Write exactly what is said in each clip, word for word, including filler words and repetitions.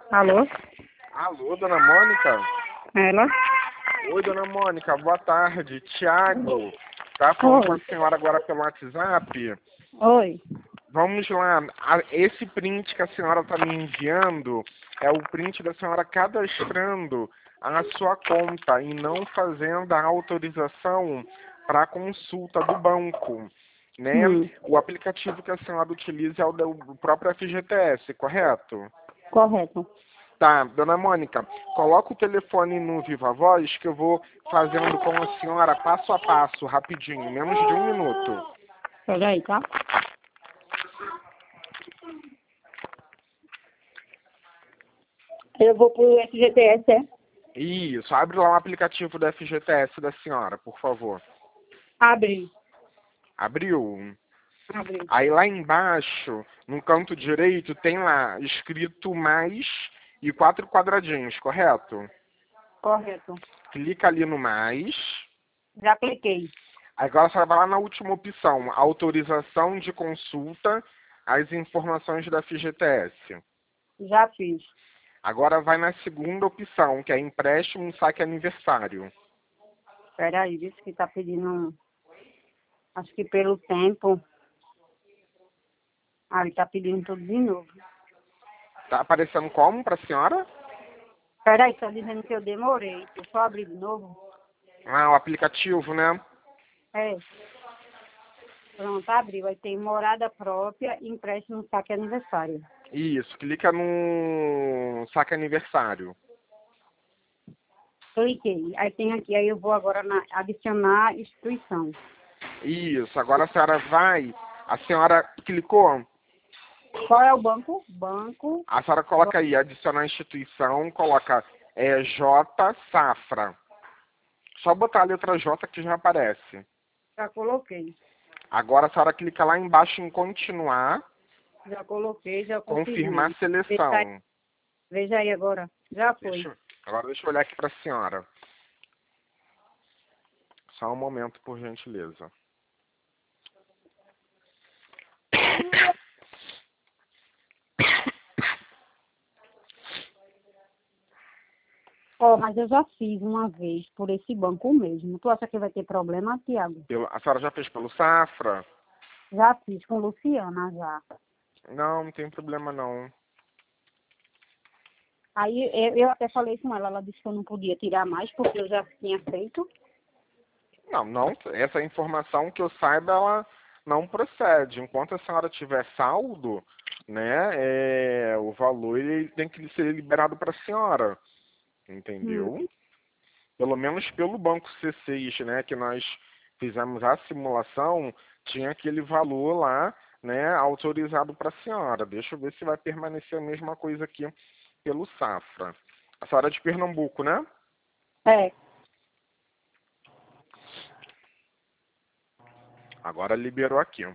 Alô? Alô, dona Mônica? Ela? Oi, dona Mônica, boa tarde. Tiago, tá falando com a Oi. senhora agora pelo WhatsApp. Oi. Vamos lá, a- esse print que a senhora está me enviando é o print da senhora cadastrando a sua conta e não fazendo a autorização para a consulta do banco, né? Hum, O aplicativo que a senhora utiliza é o do próprio F G T S, correto? correto. Tá, dona Mônica, coloca o telefone no Viva Voz que eu vou fazendo com a senhora passo a passo, rapidinho, menos de um minuto. Pega aí, tá? Eu vou pro F G T S, é? Isso, abre lá o aplicativo do F G T S da senhora, por favor. Abre. Abriu. Abre. Aí lá embaixo, no canto direito, tem lá escrito mais e quatro quadradinhos, correto? Correto. Clica ali no mais. Já cliquei. Agora você vai lá na última opção, autorização de consulta às informações da F G T S. Já fiz. Agora vai na segunda opção, que é empréstimo em saque aniversário. Espera aí, disse que tá pedindo... um- Acho que pelo tempo... Ah, ele tá pedindo tudo de novo. Tá aparecendo como para a senhora? Espera aí, tá dizendo que eu demorei. Deixa eu só abrir de novo. Ah, o aplicativo, né? É. Pronto, abriu. Aí tem morada própria e empréstimo saque aniversário. Isso, clica no saque aniversário. Cliquei. Aí tem aqui, aí eu vou agora na, adicionar instituição. Isso, agora a senhora vai, a senhora clicou, Qual é o banco? Banco. a senhora coloca aí, adicionar instituição, coloca é, J Safra. Só botar a letra J que já aparece. Já coloquei. Agora a senhora clica lá embaixo em continuar, Já coloquei, já confirmar confirmei. Veja aí, seleção. veja aí agora. Já foi. Deixa, eu- agora deixa eu olhar aqui para a senhora. Só um momento, por gentileza. Ó, mas eu já fiz uma vez por esse banco mesmo. Tu acha que vai ter problema, Tiago? Pelo- a senhora já fez pelo Safra? Já fiz com Luciana, já. Não, não tem problema não. Aí eu, eu até falei com ela, ela disse que eu não podia tirar mais porque eu já tinha feito. Não, não, essa informação que eu saiba, ela não procede. Enquanto a senhora tiver saldo, né, é, o valor ele tem que ser liberado para a senhora, Hum. entendeu? Pelo menos pelo banco C seis, né, que nós fizemos a simulação, tinha aquele valor lá, né, autorizado para a senhora. Deixa eu ver se vai permanecer a mesma coisa aqui pelo Safra. A senhora é de Pernambuco, né? É. Agora liberou aqui.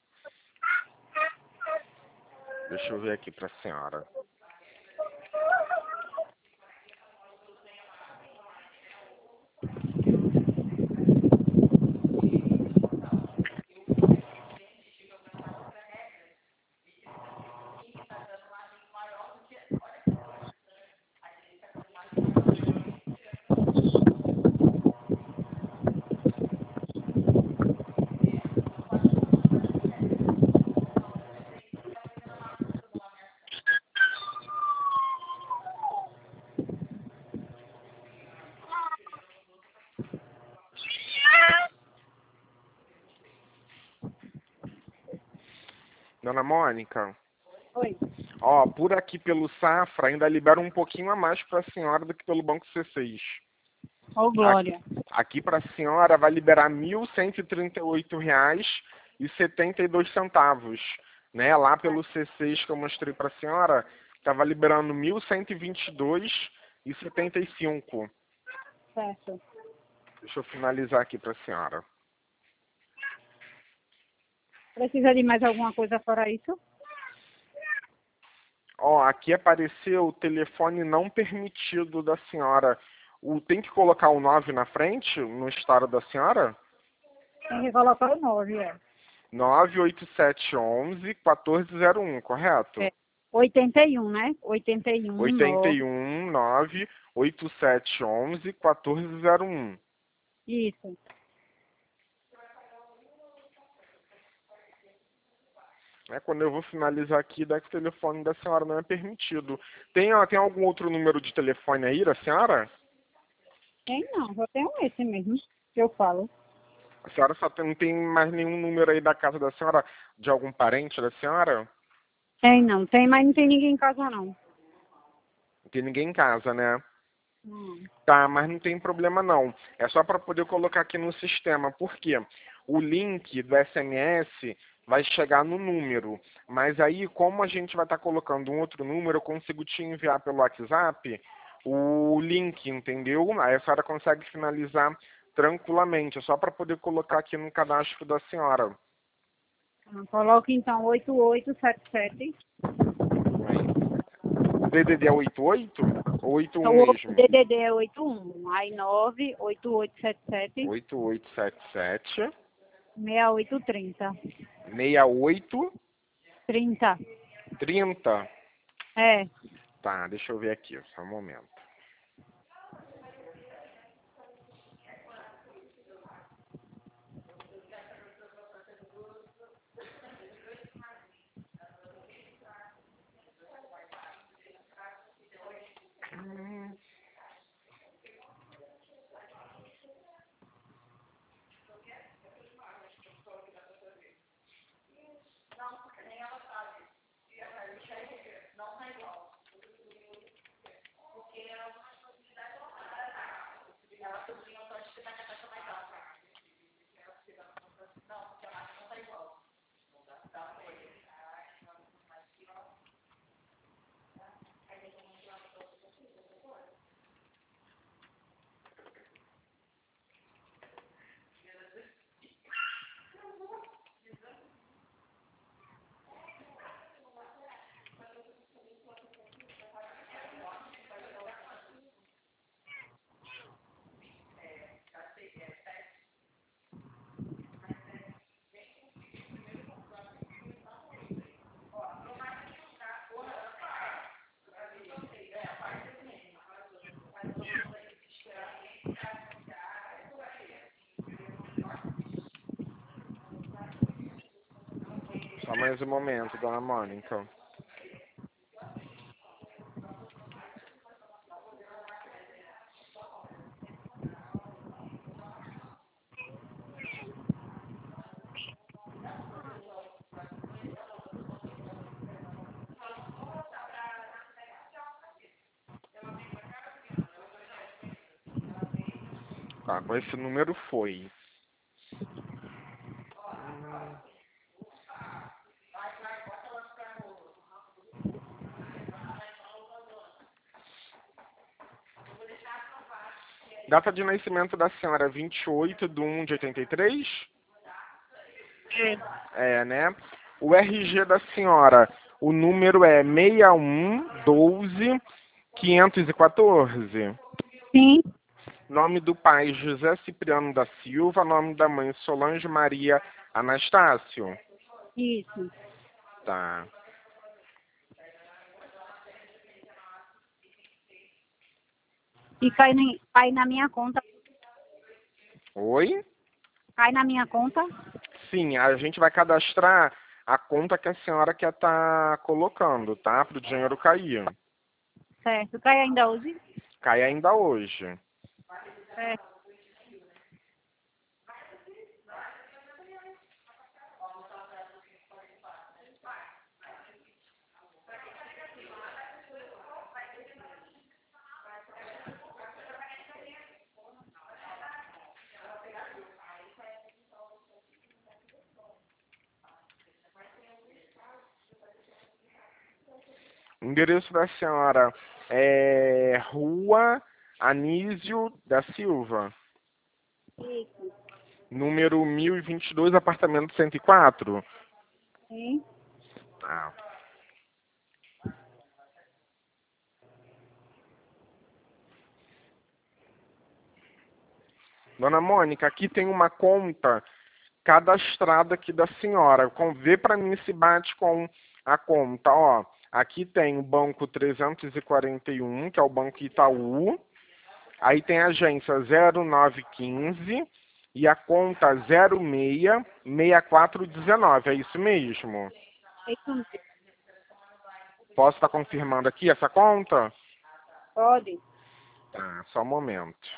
Deixa eu ver aqui para a senhora. Dona Mônica, Oi. ó, por aqui pelo Safra ainda libera um pouquinho a mais para a senhora do que pelo Banco C seis. Ô, Aqui, Glória. aqui para a senhora vai liberar mil cento e trinta e oito reais e setenta e dois centavos, né? Lá pelo C seis que eu mostrei para a senhora, estava liberando mil cento e vinte e dois e setenta e cinco. Certo. Deixa eu finalizar aqui para a senhora. Precisa de mais alguma coisa fora isso? Ó, aqui apareceu o telefone não permitido da senhora. O, tem que colocar o nove na frente, no estado da senhora? Tem que colocar o nove, é. nove oito sete um um, um quatro zero um, correto? É. oitenta e um, né? oitenta e um, oitenta e um, nove, oito sete um um, quatorze zero um. Isso. É, quando eu vou finalizar aqui, dá que o telefone da senhora não é permitido. Tem, ó, tem algum outro número de telefone aí da senhora? Tem não, só tenho esse mesmo que eu falo. A senhora só tem, não tem mais nenhum número aí da casa da senhora, de algum parente da senhora? Tem não, tem, mas não tem ninguém em casa não. Não tem ninguém em casa, né? Hum. Tá, mas não tem problema não. É só para poder colocar aqui no sistema. Por quê? O link do S M S vai chegar no número. Mas aí, como a gente vai estar colocando um outro número, eu consigo te enviar pelo WhatsApp o link, entendeu? Aí a senhora consegue finalizar tranquilamente. É só para poder colocar aqui no cadastro da senhora. Ah, coloca então oito oito sete sete. O D D D é oito oito ou oito um O mesmo? D D D é oito um, aí nove oito oito sete sete oito oito sete sete, seis oito três zero. seis oito trinta. trinta. É. Tá, deixa eu ver aqui, só um momento. Só mais um momento, dona Mônica. Tá, com esse número foi. Data de nascimento da senhora, vinte e oito de um de oitenta e três? É. É, né? O R G da senhora, o número é seis um um doze quinhentos e quatorze. Sim. Nome do pai, José Cipriano da Silva. Nome da mãe, Solange Maria Anastácio. Isso. Tá. E cai, nem, cai na minha conta. Oi? Cai na minha conta. Sim, a gente vai cadastrar a conta que a senhora quer estar colocando, tá? Para o dinheiro cair. Certo. Cai ainda hoje? Cai ainda hoje. Certo. O endereço da senhora é Rua Anísio da Silva, Isso. número mil e vinte e dois, apartamento cento e quatro. Sim. Ah. Dona Mônica, aqui tem uma conta cadastrada aqui da senhora. Com- Vê para mim se bate com a conta, ó. Aqui tem o banco trezentos e quarenta e um, que é o Banco Itaú. Aí tem a agência zero nove quinze e a conta zero seis seis quatro um nove. É isso mesmo? É isso mesmo. Posso estar confirmando aqui essa conta? Pode? Tá, só um momento.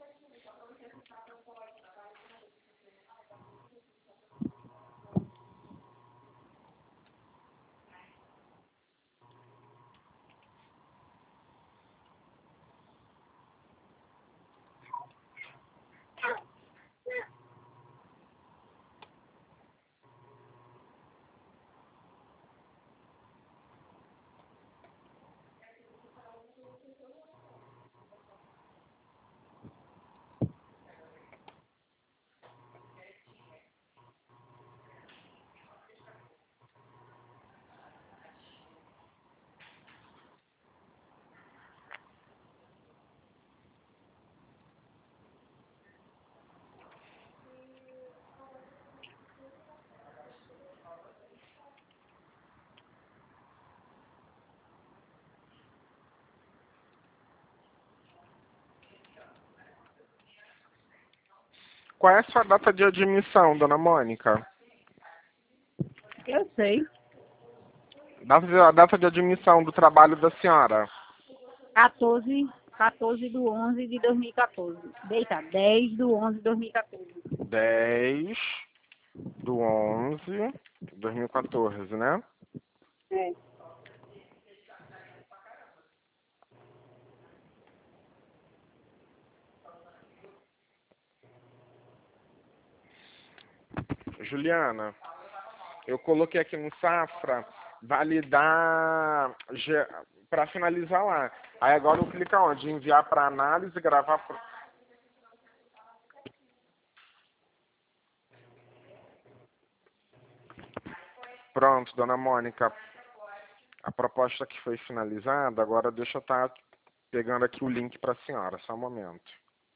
Qual é a sua data de admissão, dona Mônica? Eu sei. Data de- A data de admissão do trabalho da senhora? quatorze, quatorze do onze de dois mil e quatorze. Deita, dez do onze de dois mil e quatorze. dez do onze de dois mil e quatorze, né? É. Juliana, eu coloquei aqui no Safra validar para finalizar lá. Aí agora eu clico onde? Enviar para análise, gravar. Pro... Pronto, dona Mônica. A proposta que foi finalizada, agora deixa eu estar pegando aqui o link para a senhora, só um momento.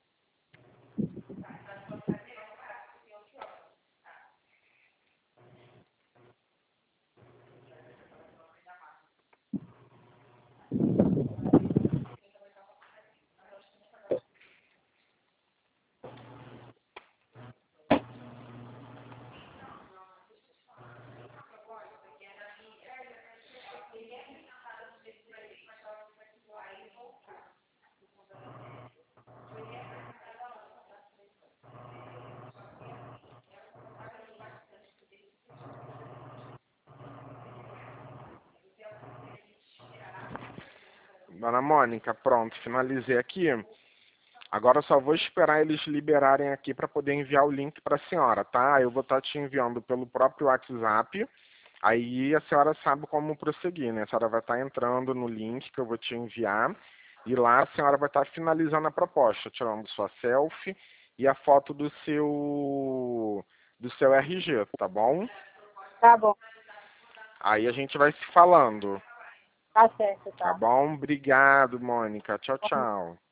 Dona Mônica, pronto, finalizei aqui. Agora eu só vou esperar eles liberarem aqui para poder enviar o link para a senhora, tá? Eu vou estar te enviando pelo próprio WhatsApp. Aí a senhora sabe como prosseguir, né? A senhora vai estar entrando no link que eu vou te enviar. E lá a senhora vai estar finalizando a proposta, tirando sua selfie e a foto do seu do seu R G, tá bom? Tá bom. Aí a gente vai se falando, Tá certo, tá tá. bom? Obrigado, Mônica. Tchau, tchau.